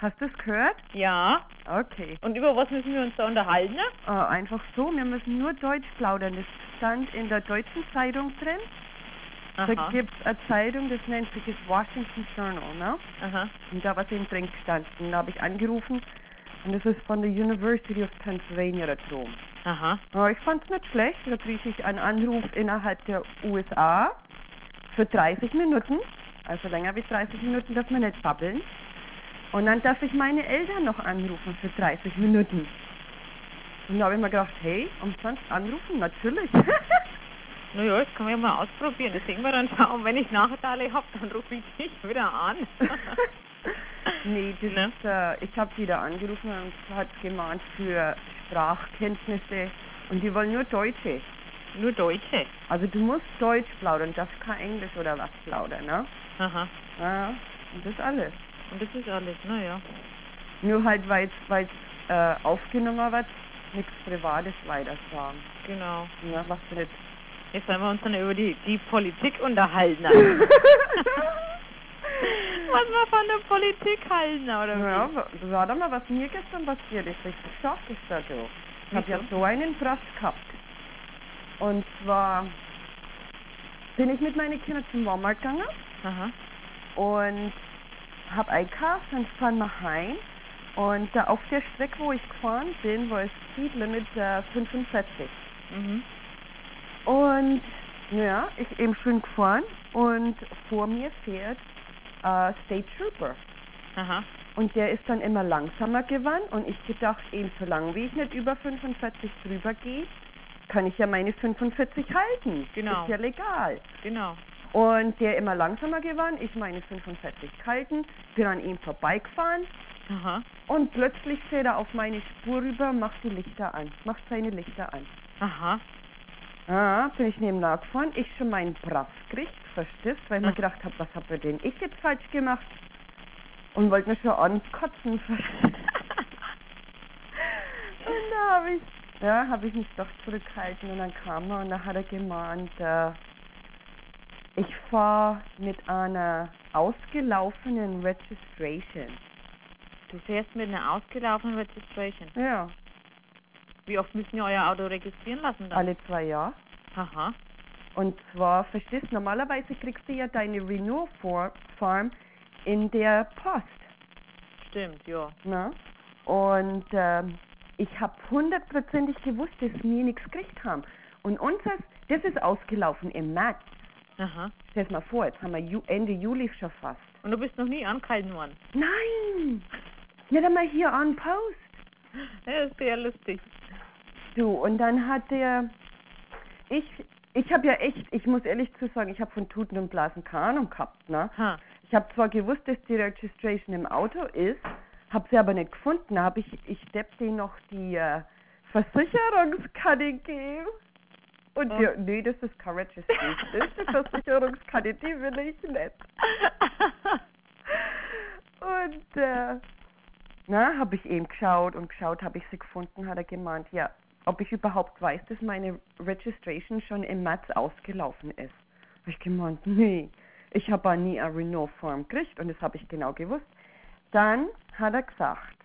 Hast du es gehört? Ja. Okay. Und über was müssen wir uns da unterhalten? Einfach so, wir müssen nur Deutsch plaudern. Das stand in der deutschen Zeitung drin. Da Aha. gibt es eine Zeitung, das nennt sich das Washington Journal, ne? Aha. Und da war es eben drin gestanden. Da habe ich angerufen und das ist von der University of Pennsylvania da drum. Aha. Ja, ich fand es nicht schlecht. Da kriege ich einen Anruf innerhalb der USA für 30 Minuten. Also länger wie 30 Minuten darf man nicht babbeln. Und dann darf ich meine Eltern noch anrufen für 30 Minuten. Und da habe ich mir gedacht, hey, umsonst anrufen? Natürlich. Naja, das kann man ja mal ausprobieren. Das sehen wir dann schauen. Wenn ich Nachteile habe, dann rufe ich dich wieder an. Nee, das Ne? ist, ich habe die da angerufen und hat gemahnt für Sprachkenntnisse. Und die wollen nur Deutsche. Nur Deutsche. Also du musst Deutsch plaudern, darfst kein Englisch oder was plaudern, ne? Aha. Ja, und das ist alles. Und das ist alles, naja. Nur halt, weil es aufgenommen wird, nichts Privates weiter sagen. Genau. Ja, was du nicht. Jetzt sollen wir uns dann über die Politik unterhalten. Was wir von der Politik halten, oder wie? Ja, warte mal, was mir gestern passiert ist. Ich geschafft ist da so. Ich habe ja Wieso? so einen Brass gehabt. Und zwar bin ich mit meinen Kindern zum Walmart gegangen Aha. und habe einkauft und fahren wir heim. Und da auf der Strecke, wo ich gefahren bin, war das Speedlimit 45. Mhm. Und ja, ich eben schön gefahren und vor mir fährt State Trooper. Aha. Und der ist dann immer langsamer geworden und ich gedacht, eben solange wie ich nicht über 45 drüber gehe, kann ich ja meine 45 halten. Genau. Ist ja legal. Genau. Und der immer langsamer geworden, ich meine 45 halten, bin an ihm vorbeigefahren Aha. und plötzlich fährt er auf meine Spur rüber, macht die Lichter an, macht seine Lichter an. Aha. Ah, bin ich neben nachgefahren, ich schon meinen Brass gekriegt, verstehst, weil ich mir Hm. gedacht habe, was habe denn ich jetzt falsch gemacht? Und wollte mich schon ankotzen, verstehst. Und da habe ich mich doch zurückgehalten und dann kam er und da hat er gemahnt, ich fahre mit einer ausgelaufenen Registration. Du fährst mit einer ausgelaufenen Registration. Ja, Wie oft müssen wir euer Auto registrieren lassen dann? alle 2 Jahre. Aha. Und zwar, verstehst, normalerweise kriegst du ja deine Renewal-Form in der Post. Stimmt, ja. Ne? Und ich habe 100%ig gewusst, dass wir nichts gekriegt haben. Und unseres, das ist ausgelaufen im März. Aha. Stell dir mal vor, jetzt haben wir Ende Juli schon fast. Und du bist noch nie angehalten worden? Nein! Nicht einmal hier on Post. Ja, das ist sehr lustig. Du, und dann hat der, ich habe ja echt, ich muss ehrlich zu sagen, ich habe von Tuten und Blasen keine Ahnung gehabt, ne? Ha. Ich habe zwar gewusst, dass die Registration im Auto ist, habe sie aber nicht gefunden. Da habe ich denen noch die Versicherungskarte gegeben. Und Oh. die, nee, das ist keine Registration. Das ist die Versicherungskarte, die will ich nicht. Und habe ich eben geschaut, habe ich sie gefunden, hat er gemeint, ja, ob ich überhaupt weiß, dass meine Registration schon im März ausgelaufen ist. Habe ich gemeint, nee, ich habe auch nie eine Renewal-Form gekriegt und das habe ich genau gewusst. Dann hat er gesagt,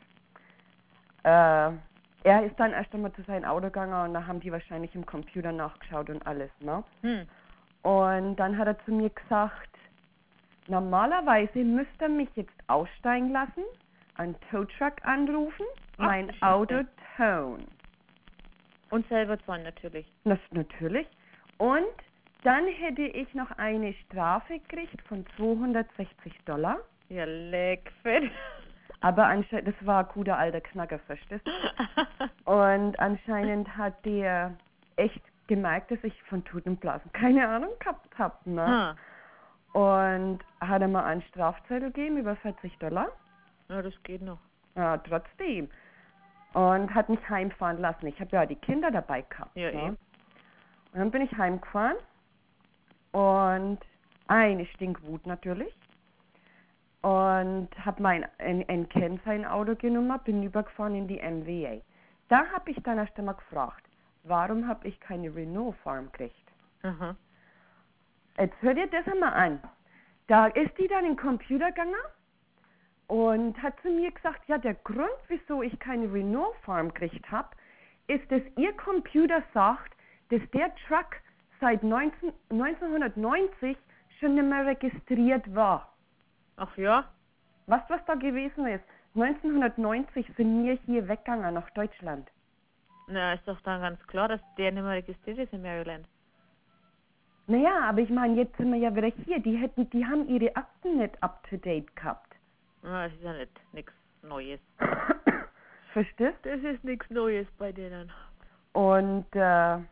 er ist dann erst einmal zu seinem Auto gegangen und da haben die wahrscheinlich im Computer nachgeschaut und alles, ne? Hm. Und dann hat er zu mir gesagt, normalerweise müsste er mich jetzt aussteigen lassen, einen Tow-Truck anrufen, Ach, mein Geschichte. Auto towen. Und selber zahlen natürlich. Das natürlich. Und dann hätte ich noch eine Strafe gekriegt von $260. Ja, leck, fett. Aber anscheinend, das war ein guter alter Knacker, verstehst du? Und anscheinend hat der echt gemerkt, dass ich von Tuten und Blasen keine Ahnung gehabt habe, ne? Ha. Und hat er mir einen Strafzettel gegeben über $40. Ja, das geht noch. Ja, trotzdem. Und hat mich heimfahren lassen. Ich habe ja die Kinder dabei gehabt. Ja, ne? eben. Und dann bin ich heimgefahren und eine Stinkwut natürlich. Und habe ein Kennzeichen-Auto genommen, bin übergefahren in die MVA. Da habe ich dann erst einmal gefragt, warum habe ich keine Renault-Farm gekriegt? Aha. Jetzt hört ihr das einmal an. Da ist die dann in den Computer gegangen und hat zu mir gesagt, ja, der Grund, wieso ich keine Renewal Form gekriegt habe, ist, dass ihr Computer sagt, dass der Truck seit 1990 schon nicht mehr registriert war. Ach ja? Was da gewesen ist? 1990 sind wir hier weggegangen nach Deutschland. Na, ist doch dann ganz klar, dass der nicht mehr registriert ist in Maryland. Naja, aber ich meine, jetzt sind wir ja wieder hier. Die haben ihre Akten nicht up-to-date gehabt. Na, das ist ja nicht nichts Neues. Verstehst? Das ist nichts Neues bei denen. Und ja,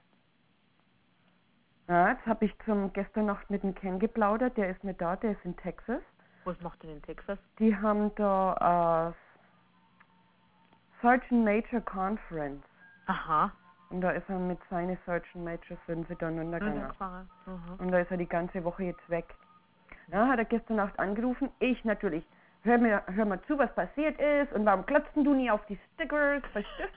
jetzt habe ich gestern Nacht mit dem Ken geplaudert. Der ist nicht da, der ist in Texas. Was macht denn in Texas? Die haben da Sergeant Major Conference. Aha. Und da ist er mit seinen Sergeant Majors, sind sie dann untergegangen. Und da ist er die ganze Woche jetzt weg. Ja, hat er gestern Nacht angerufen. Ich natürlich. Hör mal zu, was passiert ist und warum klotzt du nie auf die Stickers? Verstehst?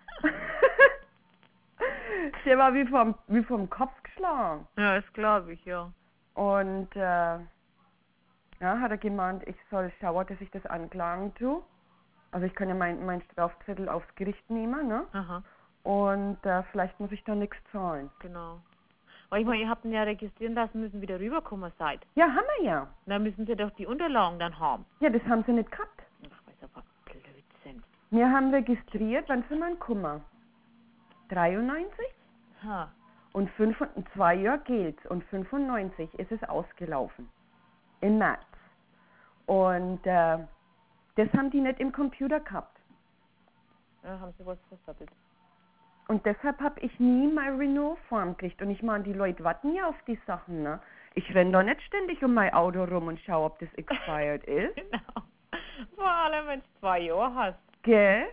Der war wie vom Kopf geschlagen. Ja, das glaube ich, ja. Und ja, hat er gemeint, ich soll schauen, dass ich das anklagen tue. Also ich kann ja mein Strafzettel aufs Gericht nehmen, ne? Aha. Und vielleicht muss ich da nichts zahlen. Genau. Weil ich meine, ihr habt ihn ja registrieren lassen müssen, wie ihr rüberkommen seid. Ja, haben wir ja. Dann müssen sie doch die Unterlagen dann haben. Ja, das haben sie nicht gehabt. Ach, was aber Blödsinn. Wir haben registriert, wann sind wir in Kummer? 93? Ha. Und 2 Jahre gilt und 95 ist es ausgelaufen. Im März. Und das haben die nicht im Computer gehabt. Ja, haben sie was versattelt. Und deshalb habe ich nie meine Renewal Form gekriegt. Und ich meine, die Leute warten ja auf die Sachen, ne? Ich renne da nicht ständig um mein Auto rum und schaue, ob das expired ist. Genau. Vor allem, wenn du 2 Jahre hast. Gell?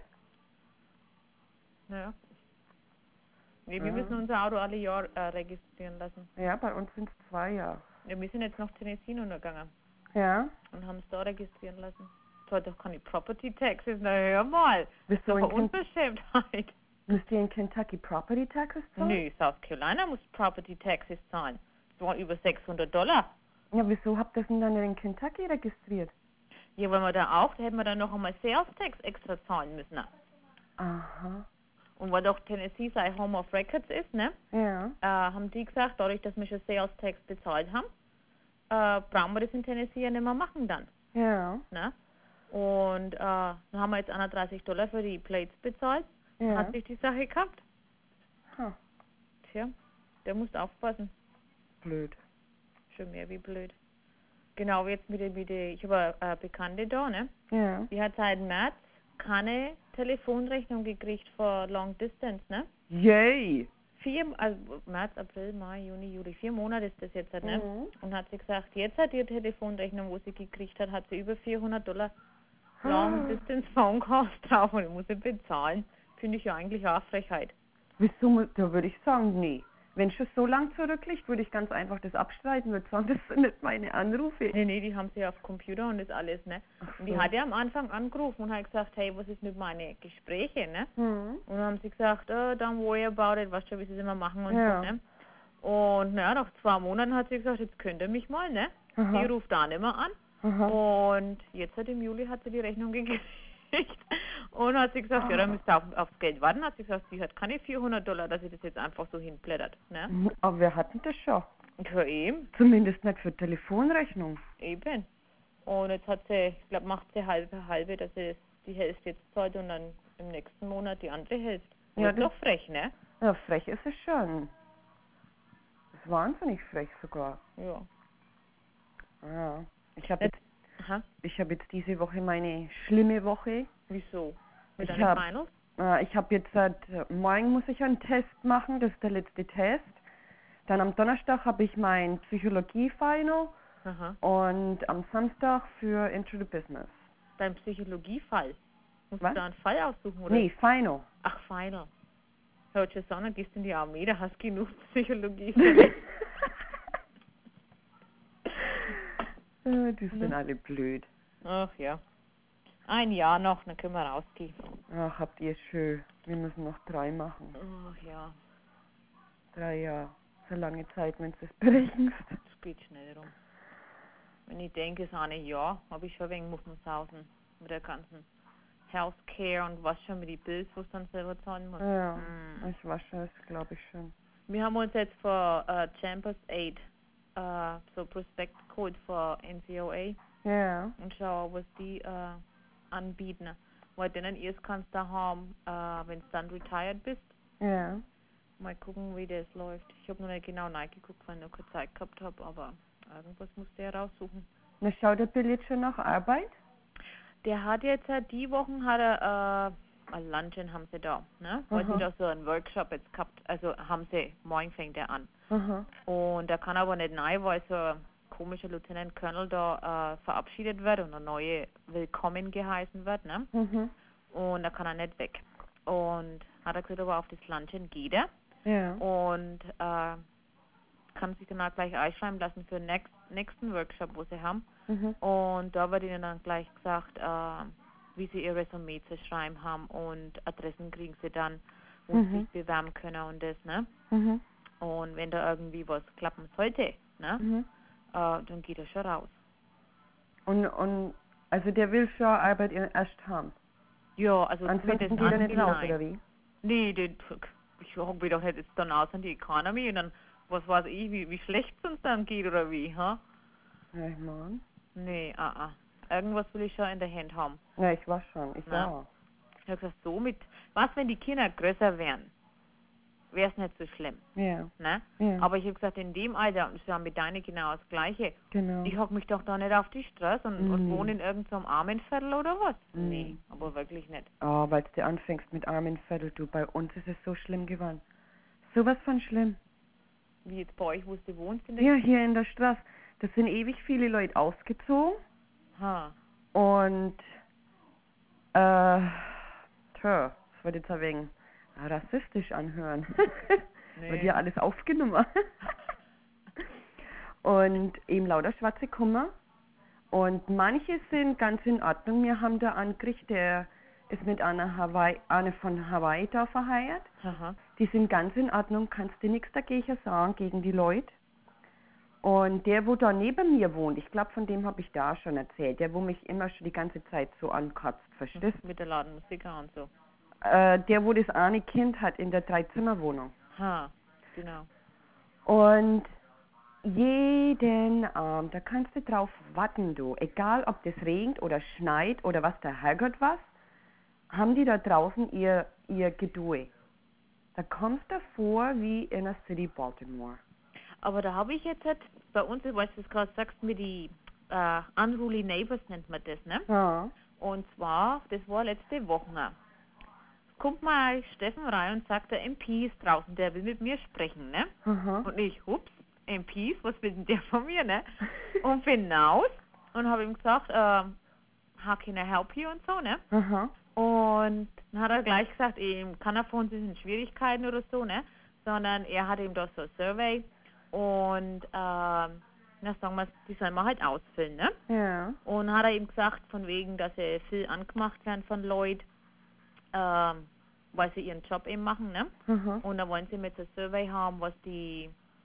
Ja. Nee, wir müssen unser Auto alle Jahre registrieren lassen. Ja, bei uns sind es 2 Jahre. Ja, wir sind jetzt nach Tennessee untergegangen Ja? und haben es da registrieren lassen. Zahlt doch keine Property Taxes. Na hör mal. Bist Das du ist doch in eine Unverschämtheit. Müsst ihr in Kentucky Property Taxes zahlen? Nö, South Carolina muss Property Taxes zahlen. Das waren über $600. Ja, wieso habt ihr das denn dann in Kentucky registriert? Ja, wenn wir da hätten wir dann noch einmal Sales Tax extra zahlen müssen. Aha. Und weil doch Tennessee sein Home of Records ist, ne, Ja. haben die gesagt, dadurch, dass wir schon Sales Tax bezahlt haben, brauchen wir das in Tennessee ja nicht mehr machen dann. Ja. Ne? Und dann haben wir jetzt $31 für die Plates bezahlt. Ja. Hat sich die Sache gehabt. Ha. Tja, der muss aufpassen. Blöd. Schon mehr wie blöd. Genau, jetzt ich habe eine Bekannte da, ne? Ja. Die hat seit März keine Telefonrechnung gekriegt für Long Distance, ne? Yay! Also März, April, Mai, Juni, Juli, 4 Monate ist das jetzt, ne? Mhm. Und hat sie gesagt, jetzt hat ihre Telefonrechnung, wo sie gekriegt hat sie über $400 Long Distance Phone Calls drauf und ich muss sie bezahlen. Finde ich ja eigentlich auch Frechheit. Wieso? Da würde ich sagen, nee. Wenn schon so lang zurückliegt, würde ich ganz einfach das abstreiten, würde sagen, das sind nicht meine Anrufe. Nee, die haben sie auf Computer und das alles, ne? Und die hat ja am Anfang angerufen und hat gesagt, hey, was ist mit meinen Gesprächen, ne? Mhm. Und dann haben sie gesagt, don't worry about it, weißt schon, wie sie es immer machen und Ja. so, ne? Und naja, nach 2 Monaten hat sie gesagt, jetzt könnt ihr mich mal, ne? Aha. Sie ruft da nicht mehr an. Aha. Und jetzt im Juli hat sie die Rechnung gekriegt. Und hat sie gesagt, ja, dann müsst ihr aufs Geld warten. Hat sie gesagt, sie hat keine $400, dass sie das jetzt einfach so hinblättert, ne? Aber wir hatten das schon. Ja, eben. Zumindest nicht für Telefonrechnung. Eben. Und jetzt hat sie, ich glaube, macht sie halbe, dass sie die Hälfte jetzt zahlt und dann im nächsten Monat die andere Hälfte. Ja, Ja, das ist doch frech, ne? Ja, frech ist es schon. Das ist wahnsinnig frech sogar. Ja. Ja. Ich habe Aha. jetzt diese Woche meine schlimme Woche. Wieso? Mit Ich deinen hab- Finals? Ich habe jetzt morgen muss ich einen Test machen, das ist der letzte Test. Dann am Donnerstag habe ich mein Psychologie-Final Aha. und am Samstag für Intro to Business. Dein Psychologiefall. Musst Was? du da einen Fall aussuchen, oder? Nee, Final. Ach, Final. Hört schon an, dann gehst du in die Armee, da hast genug Psychologiefälle. Die sind alle blöd. Ach ja. Ein Jahr noch, dann können wir rausgehen. Ach, habt ihr schön. Wir müssen noch 3 machen. Ach ja, 3 Jahre. So lange Zeit, wenn du das berechnest. das geht schnell rum. Wenn ich denke, es ist ein Jahr, habe ich schon ein wenig Muffensausen. mit der ganzen Healthcare und was schon mit den Bills, was dann selber zahlen muss. Ja, ich wasche das, glaube ich schon. Wir haben uns jetzt für Chambers 8 so Prospektcode für NCOA Ja, und schauen, was die anbieten. Weil denen erst kannst du haben, wenn du dann retired bist. ja. Mal gucken, wie das läuft. Ich habe noch nicht genau nachgeguckt, weil ich noch keine Zeit gehabt habe, aber irgendwas musste er raussuchen. Na, schaut der Bill jetzt schon nach Arbeit? Der hat jetzt die Wochen hat er ein Luncheon haben sie da, ne? Weil sie Aha. da so einen Workshop jetzt gehabt, also haben sie, morgen fängt der an. Aha. Und der kann aber nicht rein, weil so ein komischer Lieutenant Colonel da verabschiedet wird und ein neue willkommen geheißen wird, ne? Mhm. Und da kann er nicht weg. Und hat er gesagt, aber auf das Luncheon geht er. Ja. Und kann sich dann auch gleich einschreiben lassen für den nächsten Workshop, wo sie haben. Mhm. Und da wird ihnen dann gleich gesagt, wie sie ihr Resümee zu schreiben haben und Adressen kriegen sie dann, wo sie sich bewerben können und das, ne? Mhm. Und wenn da irgendwie was klappen sollte, ne? Mhm. Dann geht er schon raus. Und also der will schon Arbeit erst haben. Ja, also Ansonsten zumindest geht er nicht raus, angeleitet. oder wie? Nee, ich hoffe doch nicht jetzt dann aus an die Economy und dann, was weiß ich, wie schlecht es uns dann geht oder wie, ha? Ja, ich mein. Nee, Irgendwas will ich schon in der Hand haben. Ja, ich war schon. Ich Na? war. Ich hab gesagt, so mit, was wenn die Kinder größer wären, wäre es nicht so schlimm, Ja. ne? Ja. Aber ich habe gesagt, in dem Alter, und das ist ja mit deinen genau das Gleiche, Genau. ich hock mich doch da nicht auf die Straße und Nee. wohne in irgendeinem Armenviertel oder was? Nee. Nee, aber wirklich nicht. Oh, weil du anfängst mit Armenviertel, du, bei uns ist es so schlimm geworden. Sowas von schlimm. Wie jetzt bei euch, wo du wohnst in der Ja, hier in der Straße. Das sind ewig viele Leute ausgezogen Ha. und das wird jetzt ein wenig rassistisch anhören. Nee. Wird ja alles aufgenommen. Und eben lauter schwarze Kummer. Und manche sind ganz in Ordnung. Wir haben da einen gekriegt, der ist mit einer von Hawaii da verheiratet. Aha. Die sind ganz in Ordnung, kannst du nichts dagegen sagen, gegen die Leute. Und der, wo da neben mir wohnt, ich glaube, von dem habe ich da schon erzählt, der, wo mich immer schon die ganze Zeit so ankotzt, verstehst? Mit der Ladenmusiker und so. Der, wo das eine Kind hat in der Dreizimmerwohnung. Ha, genau. Und jeden Abend, da kannst du drauf warten, du. Egal, ob das regnet oder schneit oder was der Herrgott was, haben die da draußen ihr Geduld. Da kommst du vor wie in der City Baltimore. Aber da habe ich jetzt halt, bei uns, weil du es gerade sagst, mit die Unruly Neighbors nennt man das, ne? Ja. Und zwar, das war letzte Woche. Kommt mal Steffen rein und sagt, der MP ist draußen, der will mit mir sprechen, ne? Aha. Und ich, hups, MPs, was will denn der von mir, ne? Und bin raus und habe ihm gesagt, how can I help you und so, ne? Aha. Und dann hat er gleich gesagt, eben, keiner von uns ist in Schwierigkeiten oder so, ne? Sondern er hat ihm da so ein Survey und, na sagen wir, die sollen wir halt ausfüllen, ne? Ja. Und hat er ihm gesagt, von wegen, dass sie viel angemacht werden von Leuten, weil sie ihren Job eben machen, ne? Aha. Und da wollen sie mit so ein Survey haben, was die,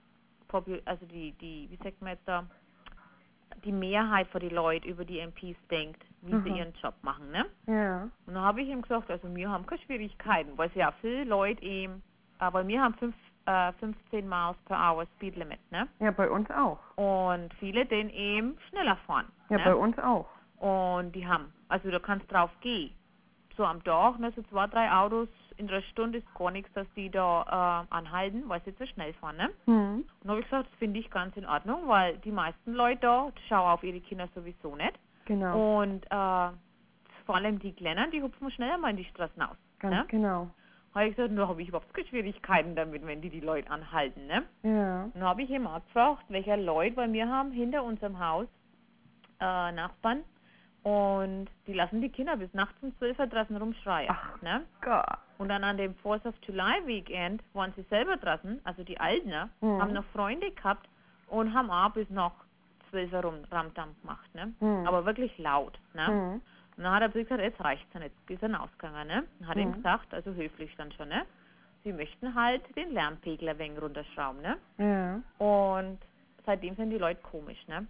wie sagt man jetzt da, die Mehrheit von den Leuten über die MPs denkt, wie sie ihren Job machen, ne? Ja. Und dann habe ich ihm gesagt, also wir haben keine Schwierigkeiten, weil sie ja viele Leute eben, aber wir haben 15 Miles per Hour Speed Limit, ne? Ja, bei uns auch. Und viele den eben schneller fahren. Ja, ne? bei uns auch. Und die haben, also da kannst drauf gehen. So am Tag, ne, so 2, 3 Autos in der Stunde ist gar nichts, dass die da anhalten, weil sie zu schnell fahren, ne? Hm. Und dann habe ich gesagt, das finde ich ganz in Ordnung, weil die meisten Leute da schauen auf ihre Kinder sowieso nicht. Genau. Und vor allem die Kleinen, die hupfen schneller mal in die Straßen aus. Ganz ne? genau. Habe ich gesagt, da habe ich überhaupt keine Schwierigkeiten damit, wenn die Leute anhalten, ne? Ja. Und dann habe ich ihm auch gefragt, welche Leute, weil wir haben hinter unserem Haus Nachbarn und die lassen die Kinder bis nachts um 12 Uhr draußen rumschreien. Ach. Ne? Gott. Und dann an dem 4th of July Weekend waren sie selber draußen, also die Alten, haben noch Freunde gehabt und haben auch bis noch 12 Uhr rum Ramdam gemacht, ne? Aber wirklich laut, ne? Und dann hat er gesagt, jetzt reicht's ja nicht, ist er ausgegangen, ne? Und hat ihm gesagt, also höflich dann schon, ne? Sie möchten halt den Lärmpegel ein wenig runterschrauben, ne? Ja. Und seitdem sind die Leute komisch, ne?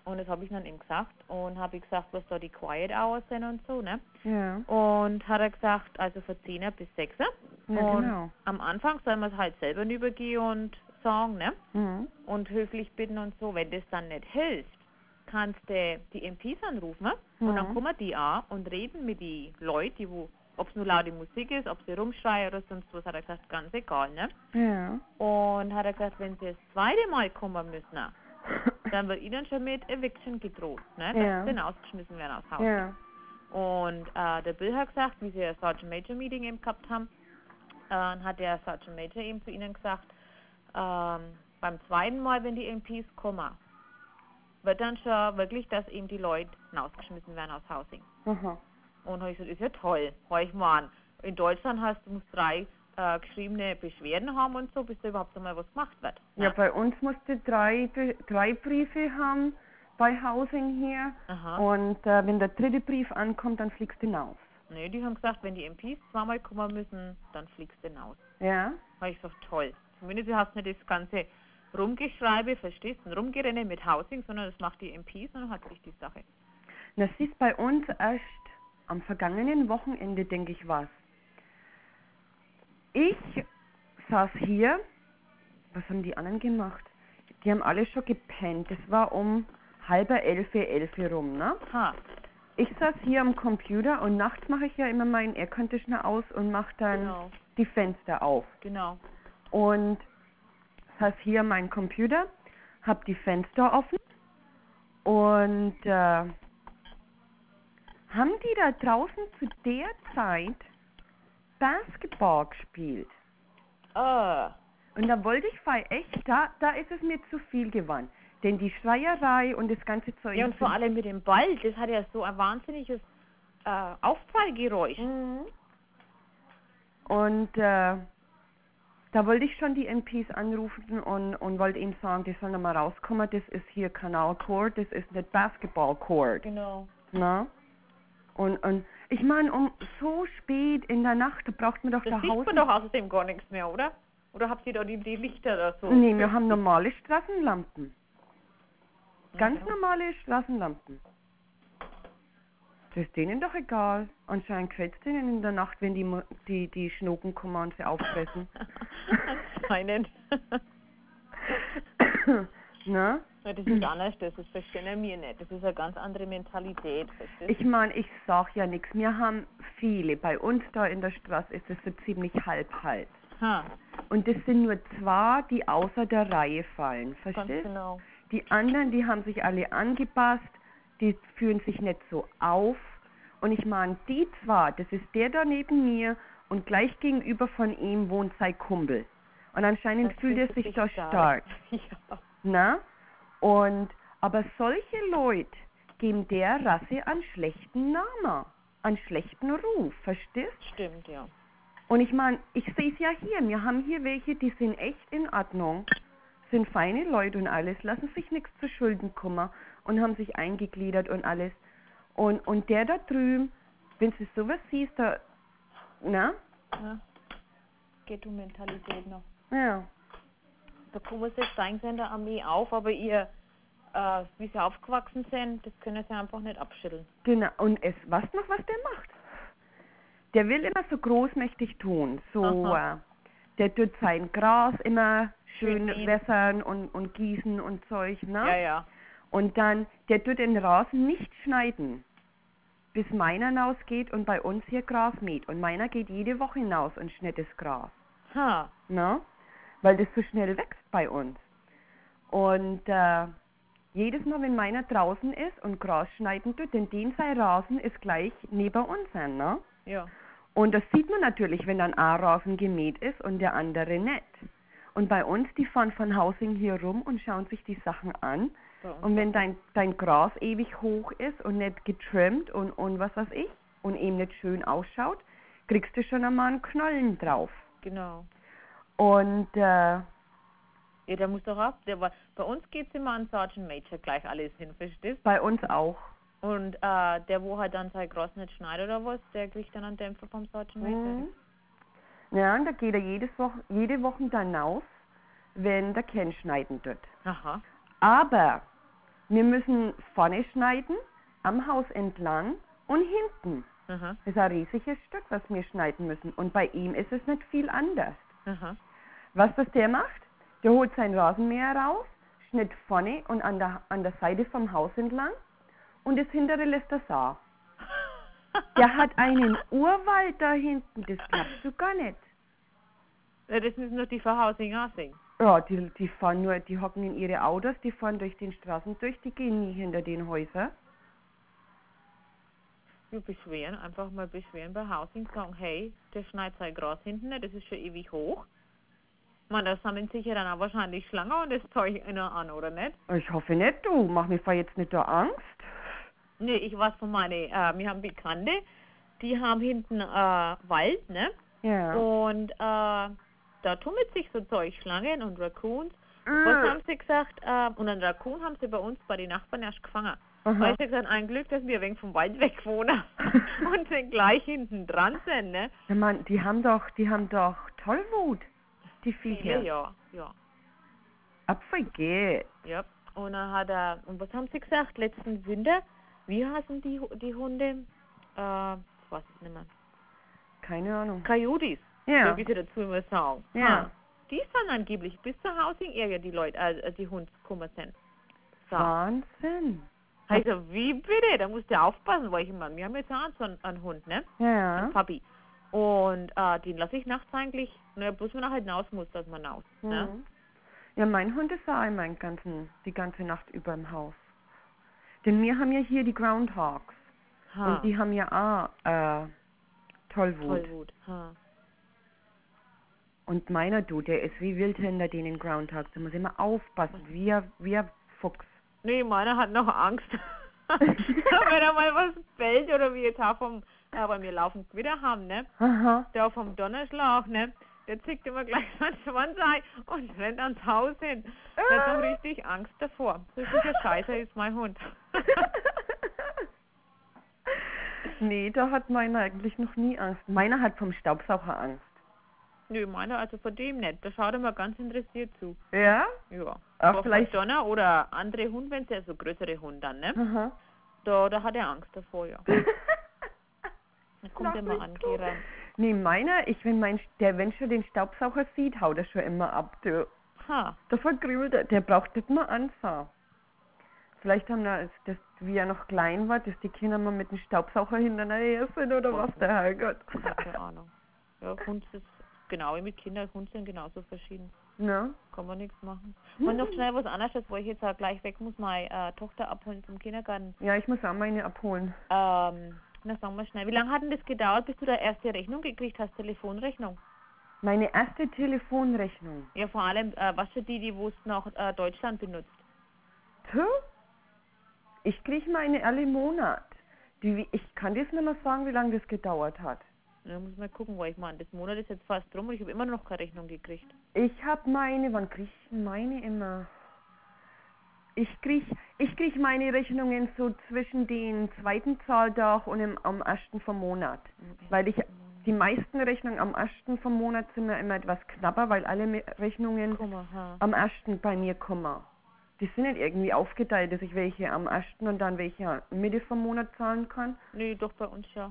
Und das habe ich dann ihm gesagt und habe gesagt, was da die Quiet Hours sind und so, ne? Ja. Und hat er gesagt, also von 10 bis 6. Ja, Und genau. am Anfang soll man es halt selber übergehen und sagen, ne? Mhm. Und höflich bitten und so. Wenn das dann nicht hilft, kannst du die MPs anrufen und dann Mhm. kommen die an und reden mit den Leuten, die wo, ob es nur laute Musik ist, ob sie rumschreien oder sonst was, hat er gesagt, ganz egal, ne? Ja. Und hat er gesagt, wenn sie das zweite Mal kommen müssen, dann wird ihnen schon mit Eviction gedroht, ne? Dass Ja. sie dann ausgeschmissen werden aus Haus. Ja. Und der Bill hat gesagt, wie sie ein Sergeant Major Meeting eben gehabt haben, hat der Sergeant Major eben zu ihnen gesagt, beim zweiten Mal, wenn die MPs kommen, wird dann schon wirklich, dass eben die Leute rausgeschmissen werden aus Housing. Aha. Und habe ich gesagt, ist ja toll, hör ich mal an. In Deutschland musst du 3 geschriebene Beschwerden haben und so, bis da überhaupt einmal was gemacht wird. Ja, bei uns musste drei Briefe haben bei Housing hier. Aha. Und wenn der dritte Brief ankommt, dann fliegst du hinaus. Nee, die haben gesagt, wenn die MPs zweimal kommen müssen, dann fliegst du hinaus. Ja? Habe ich gesagt, toll. Zumindest du hast nicht das ganze Rumgeschreibe, verstehst du, Rumgerenne mit Housing, sondern das macht die MPs und dann hat sich die Sache. Das ist bei uns erst am vergangenen Wochenende, denke ich, was. Ich saß hier, was haben die anderen gemacht? Die haben alle schon gepennt. Das war um 10:30, 11 rum, ne? Ha, Ich saß hier am Computer und nachts mache ich ja immer meinen Airconditioner aus und mache dann genau, die Fenster auf. genau. Und saß hier an meinem Computer, hab die Fenster offen und haben die da draußen zu der Zeit Basketball gespielt. Und da wollte ich echt, da ist es mir zu viel geworden. Denn die Schreierei und das ganze Zeug. Ja, und vor allem mit dem Ball, das hat ja so ein wahnsinniges Aufprallgeräusch. Mhm. Und da wollte ich schon die MPs anrufen und wollte ihnen sagen, die sollen da mal rauskommen. Das ist hier Kanal Court, das ist nicht Basketball Court. Genau. Na? Und ich meine, um so spät in der Nacht, da braucht man doch Das zu sieht Hause. man doch außerdem gar nichts mehr, oder? Oder habt ihr da die Lichter oder so? Nee, wir haben normale Straßenlampen. Ganz Mhm. normale Straßenlampen. Das ist denen doch egal. Anscheinend gefällt es denen in der Nacht, wenn die Schnucken kommen und sie auffressen. Anscheinend. Na? Ja, das ist anders, das verstehen wir nicht. Das ist eine ganz andere Mentalität. Verstehst Ich meine, ich sag ja nichts. Wir haben viele. Bei uns da in der Straße ist es so ziemlich halb-halb. du? Ha, Und das sind nur zwei, die außer der Reihe fallen. ganz Verstehst? genau. Die anderen, die haben sich alle angepasst, die fühlen sich nicht so auf. Und ich meine, die zwei, das ist der da neben mir und gleich gegenüber von ihm wohnt sein Kumpel. Und anscheinend Das fühlt er fühlt sich da stark. stark. Ja. Na? Aber solche Leute geben der Rasse einen schlechten Namen, einen schlechten Ruf, verstehst? Stimmt, ja. Und ich meine, ich sehe es ja hier, wir haben hier welche, die sind echt in Ordnung, sind feine Leute und alles, lassen sich nichts zu Schulden kommen und haben sich eingegliedert und alles. Und der da drüben, wenn du sowas siehst, da, na? Ja. Ghetto-Mentalität noch. Ja. Da kommen sie steigen sie in der Armee auf, aber ihr, wie sie aufgewachsen sind, das können sie einfach nicht abschütteln. Genau, und weißt du noch, was der macht? Der will immer so großmächtig tun, so, Aha. der tut sein Gras immer schön Schön mähen. wässern und gießen und Zeug, ne? Ja, ja. Und dann, der tut den Rasen nicht schneiden, bis meiner hinausgeht und bei uns hier Gras mäht. Und meiner geht jede Woche hinaus und schneidet das Gras, Ha. ne? Weil das so schnell wächst bei uns. Und jedes Mal, wenn meiner draußen ist und Gras schneiden tut, denn den sein Rasen ist gleich neben uns, ne? Ja. Und das sieht man natürlich, wenn dann ein Rasen gemäht ist und der andere nicht. Und bei uns, die fahren von Housing hier rum und schauen sich die Sachen an. Bei uns Und wenn auch. dein Gras ewig hoch ist und nicht getrimmt und was weiß ich, und eben nicht schön ausschaut, kriegst du schon einmal einen Knollen drauf. Genau. Und Ja, der muss doch ab. Bei uns geht's immer an Sergeant Major gleich alles hin, verstehst? bei uns auch. Und der, wo halt dann sein Gras nicht schneidet oder was, der kriegt dann einen Dämpfer vom Sergeant Major. Mhm. Ja, und da geht er jede Woche dann raus, wenn der Ken schneiden tut. Aha. Aber Wir müssen vorne schneiden, am Haus entlang und hinten. Aha. Das ist ein riesiges Stück, was wir schneiden müssen. Und bei ihm ist es nicht viel anders. Aha. Was das der macht? Der holt sein Rasenmäher raus, schnitt vorne und an der Seite vom Haus entlang und das hintere lässt er sauer. Der hat einen Urwald da hinten, das glaubst du gar nicht. Ja, das müssen doch die Verhausing auch sehen. Ja, die fahren nur, die hocken in ihre Autos, die fahren durch den Straßen durch, die gehen nie hinter den Häusern. Wir beschweren, einfach mal beschweren bei Housing, sagen, hey, der schneidet sein Gras hinten nicht, das ist schon ewig hoch. Man, da sammeln sich ja dann auch wahrscheinlich Schlangen und das Zeug einer an, oder nicht? Ich hoffe nicht, du. Mach mir jetzt nicht da Angst. Nee, ich weiß von wir haben Bekannte, die haben hinten Wald, ne? Ja. Und da tummelt sich so Zeug, Schlangen und Raccoons. Was haben sie gesagt? Und einen Raccoon haben sie bei uns, bei den Nachbarn erst gefangen. Weil ich gesagt, ein Glück, dass wir ein wenig vom Wald weg wohnen und sind gleich hinten dran sind, ne? Ja, Mann, die haben doch Tollwut, die Viecher. Ja. Apfel geht. Ja. Und dann und was haben sie gesagt? Letzten Winter, wie heißen die Hunde? Ich weiß es nicht mehr. Keine Ahnung. Coyotes. Ja. So wie sie dazu immer sagen. Ja. Ha. Die sind angeblich bis zur Housing Area die Leute, die Hunde gekommen sind. So. Wahnsinn. Also, wie bitte? Da musst du aufpassen, weil wir haben jetzt auch so einen Hund, ne? Ja. Ein Papi. Und den lasse ich nachts eigentlich, bloß wenn er halt hinaus muss, dass man raus. Ne? Ja, mein Hund ist auch immer die ganze Nacht über im Haus. Denn wir haben ja hier die Groundhogs. Ha. Und die haben ja auch Tollwut. Ha. Und meiner, du, der ist wie wild hinter denen Groundhogs. Da muss immer aufpassen, wie ein Fuchs. Nee, meiner hat noch Angst. Wenn er mal was bellt oder wie jetzt auch weil wir laufen wieder haben, ne? Aha. Der vom Donnerschlag, ne? Der zickt immer gleich seinen Schwanz ein und rennt ans Haus hin. Der hat doch richtig Angst davor. So sicher Scheiße ist mein Hund. Nee, da hat meiner eigentlich noch nie Angst. Meiner hat vom Staubsauger Angst. Nö, meiner also vor dem nicht. Da schaut er mal ganz interessiert zu. Ja? Ja. Ach, Aber vielleicht. von Donner oder andere Hund, wenn es ja so größere Hunde dann, ne? Aha. Da hat er Angst davor, ja. Dann kommt er mal angerannt. Nee, meiner, wenn schon den Staubsauger sieht, haut er schon immer ab, du. Ha. Da vergrübelt er, der braucht nicht mal anfahren. Vielleicht haben da, wie er noch klein war, dass die Kinder mal mit dem Staubsauger hinterher sind oder was, der Herrgott. Keine Ahnung. Ja, Hund ist genau wie mit Kindern, Hund sind genauso verschieden. Ja. Kann man nichts machen. Und noch schnell was anderes, wo ich jetzt auch gleich weg muss, meine Tochter abholen zum Kindergarten. Ja, ich muss auch meine abholen. Na, sagen wir schnell. Wie lange hat denn das gedauert, bis du da erste Rechnung gekriegt hast, Telefonrechnung? Meine erste Telefonrechnung. Ja, vor allem, was für die wo es noch Deutschland benutzt. Tö? Ich kriege meine alle Monat. Ich kann dir nicht mehr sagen, wie lange das gedauert hat. Ja, muss mal gucken, weil ich meine, das Monat ist jetzt fast rum und ich habe immer noch keine Rechnung gekriegt. Ich habe wann kriege ich meine immer? Ich krieg meine Rechnungen so zwischen den zweiten Zahltag und am 1. vom Monat. Weil die meisten Rechnungen am 1. vom Monat sind mir immer etwas knapper, weil alle Rechnungen am 1. bei mir kommen. Die sind nicht irgendwie aufgeteilt, dass ich welche am 1. und dann welche Mitte vom Monat zahlen kann. Nee, doch bei uns ja.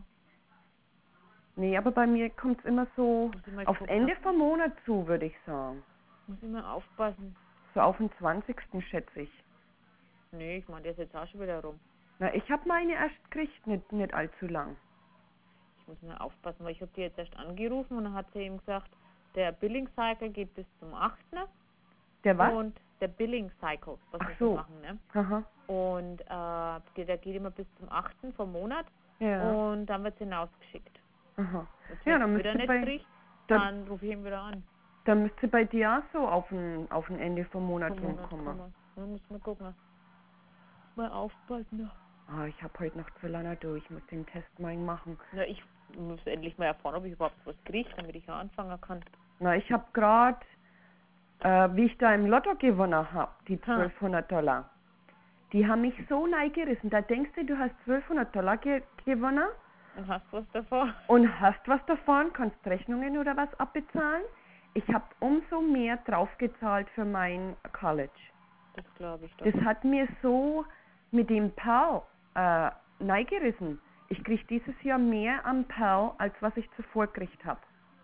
Nee, aber bei mir kommt es immer so aufs gucken. Ende vom Monat zu, würde ich sagen. Muss ich mal aufpassen. So auf den 20. schätze ich. Nee, ich meine, der ist jetzt auch schon wieder rum. Na, ich habe meine erst gekriegt, nicht allzu lang. Ich muss mal aufpassen, weil ich habe die jetzt erst angerufen und dann hat sie ihm gesagt, der Billing Cycle geht bis zum 8. Der was? Und der Billing Cycle, was Ach wir so. machen, ne? Aha. Und der geht immer bis zum 8. vom Monat Ja. und dann wird es hinausgeschickt. Aha. Jetzt, Ja, wenn dann es wieder müsste nicht bei, kriegt, dann, dann rufe ich ihn wieder an. dann müsste bei dir auch so auf ein Ende vom Monat Vom Monat rumkommen. kommen. Dann muss man gucken. Mal aufpassen. Ah, ich habe heute noch zu lange durch. Ich muss den Test mal machen. Na, ich muss endlich mal erfahren, ob ich überhaupt was kriege, damit ich ja anfangen kann. Na, ich habe gerade, wie ich da im Lotto gewonnen habe, die $1200. Die haben mich so neigerissen. Da denkst du hast $1200 gewonnen. Und hast was davon? Und hast was davon, kannst Rechnungen oder was abbezahlen. Ich habe umso mehr draufgezahlt für mein College. Das glaube ich doch. Das hat mir so mit dem Perl neigerissen. Ich kriege dieses Jahr mehr am Perl, als was ich zuvor gekriegt habe.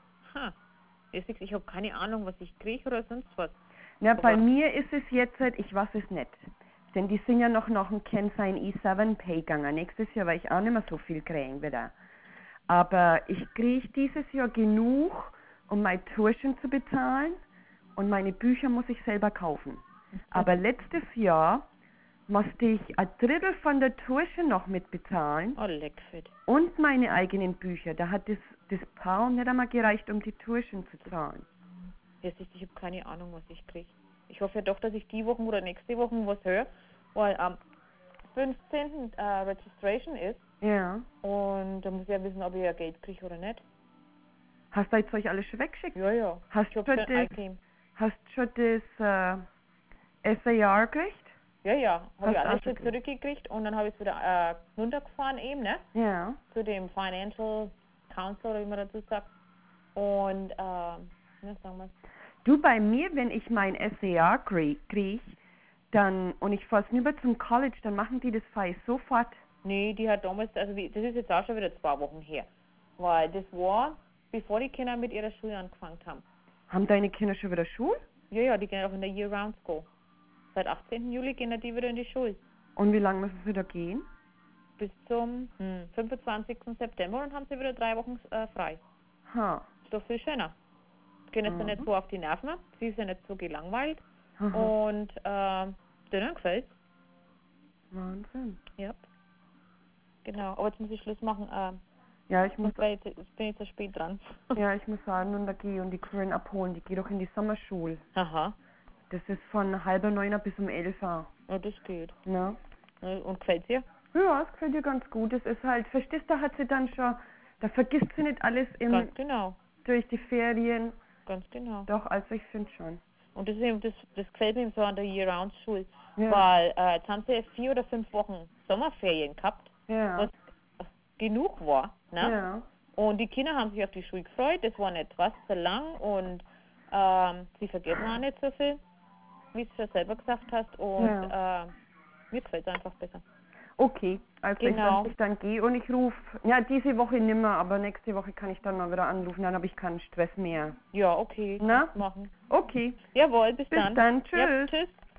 Ich habe keine Ahnung, was ich kriege oder sonst was. Ja, bei mir ist es jetzt, ich weiß es nicht. Denn die sind ja noch ein Kennzeichen E7 Pay gegangen. Nächstes Jahr werde ich auch nicht mehr so viel kriegen wieder. Aber ich kriege dieses Jahr genug, um meine Tuition zu bezahlen. Und meine Bücher muss ich selber kaufen. Aber letztes Jahr musste ich ein Drittel von der Tuition noch mitbezahlen. Oh, leckfett. Und meine eigenen Bücher. Da hat das Paar nicht einmal gereicht, um die Tuition zu zahlen. Ich habe keine Ahnung, was ich kriege. Ich hoffe ja doch, dass ich die Woche oder nächste Woche was höre, weil am 15. Registration ist. Ja. Und da muss ich ja wissen, ob ich ja Geld kriege oder nicht. Hast du jetzt euch alles schon weggeschickt? Ja. Hast du schon das SAR gekriegt? Ja. Habe ich Hast alles du schon gekriegt? zurückgekriegt und dann habe ich es wieder runtergefahren eben, ne? Ja. Zu dem Financial Council, oder wie man dazu sagt. Und, sagen wir. Du, bei mir, wenn ich mein SAR krieg, dann, und ich fahre über zum College, dann machen die das Fall sofort. Nee, die hat damals, das ist jetzt auch schon wieder 2 Wochen her. Weil das war, bevor die Kinder mit ihrer Schule angefangen haben. Haben deine Kinder schon wieder Schule? Ja, die gehen auch in der Year-Round School. Seit 18. Juli gehen die wieder in die Schule. Und wie lange müssen sie da gehen? Bis zum 25. September und haben sie wieder 3 Wochen frei. Ist doch viel schöner. Gehen jetzt nicht so auf die Nerven, sie ist ja nicht so gelangweilt. Und denen gefällt's. Wahnsinn. Ja. Genau, aber jetzt muss ich Schluss machen. Ja, ich muss. Bin ich zu spät dran. Ja, ich muss sagen, und da gehe und die Corinne abholen. Die geht doch in die Sommerschule. Aha. Das ist von 8:30 bis um 11 Uhr. Ja, das geht. Ja. Und gefällt's dir? Ja, es gefällt ihr ganz gut. Es ist halt, verstehst du, hat sie dann schon, da vergisst sie nicht alles Ganz genau. durch die Ferien. Ganz genau. Doch, also ich finde schon. Und das ist eben, das gefällt mir so an der Year-Round-Schule. Ja. Weil jetzt haben sie 4 oder 5 Wochen Sommerferien gehabt, Ja. was genug war. Ne? Ja. Und die Kinder haben sich auf die Schule gefreut, das war nicht was so lang und sie vergessen auch nicht so viel, wie du schon selber gesagt hast. Und mir gefällt es einfach besser. Okay, also Genau. ich dann gehe und ich rufe, ja, diese Woche nimmer, aber nächste Woche kann ich dann mal wieder anrufen, dann habe ich keinen Stress mehr. Ja, okay, Na? kannst machen. Okay, Jawohl, bis dann. bis dann, tschüss. Ja, tschüss.